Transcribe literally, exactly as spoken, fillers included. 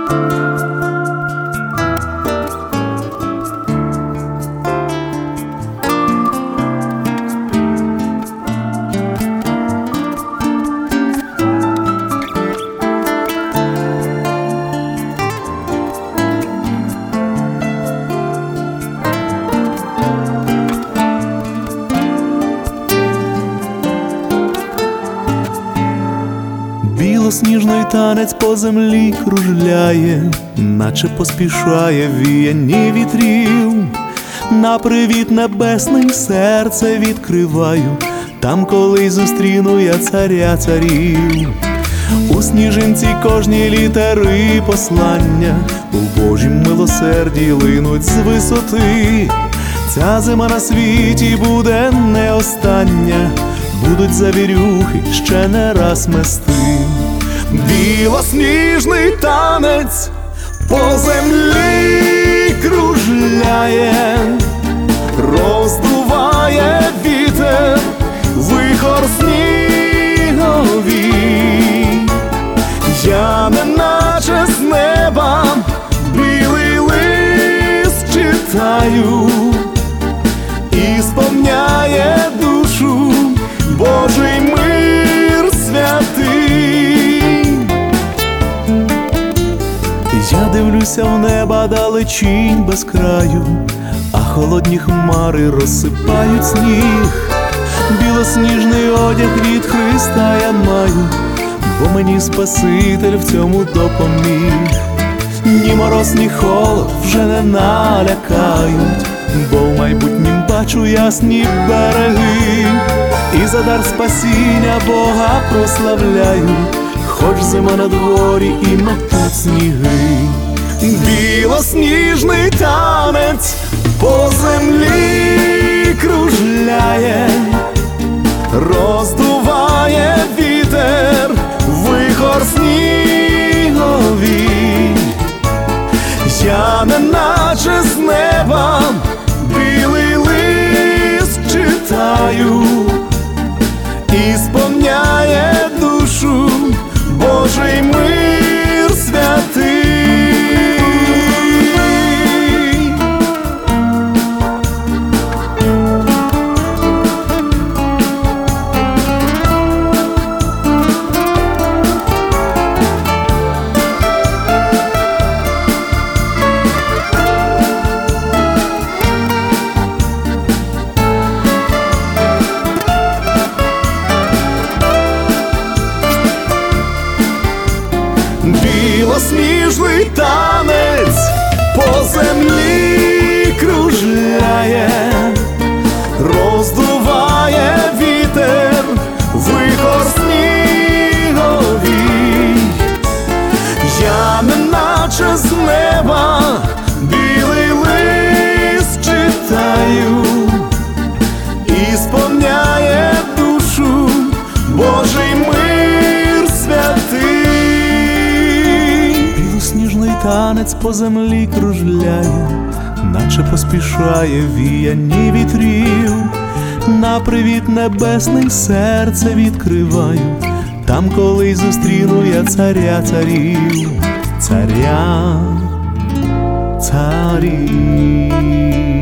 Білосніжний танець по землі кружляє, наче поспішає віяння вітрів. На привіт небесний серце відкриваю, там колись зустріну я царя царів. У сніжинці кожні літери послання у Божім милосерді линуть з висоти. Ця зима на світі буде не остання, будуть завірюхи ще не раз мести. Білосніжний танець по землі кружляє, роздуває вітер вихор сніговий. Я неначе з неба білий лист читаю, і сповняє душу Божий мир святий. Я дивлюся в неба далечінь без краю, а холодні хмари розсипають сніг. Білосніжний одяг від Христа я маю, бо мені Спаситель в цьому допоміг. Ні мороз, ні холод вже не налякають, бо в майбутнім бачу ясні береги. І за дар спасіння Бога прославляю, хоч зима на дворі і метуть сніги. Білосніжний танець по землі кружляє, роздуває вітер вихор сніговий. Я неначе з неба білий лист читаю, і сповняє душу Божий мир святий. Білосніжний танець по землі кружляє, роздуває вітер вихор сніговий. Я неначе з неба білий лист читаю, і сповняє душу Божий мир святий. Білосніжний танець по землі кружляє, наче поспішає віяння вітрів. На привіт небесний серце відкриваю, там колись зустріну я царя царів, царя царів.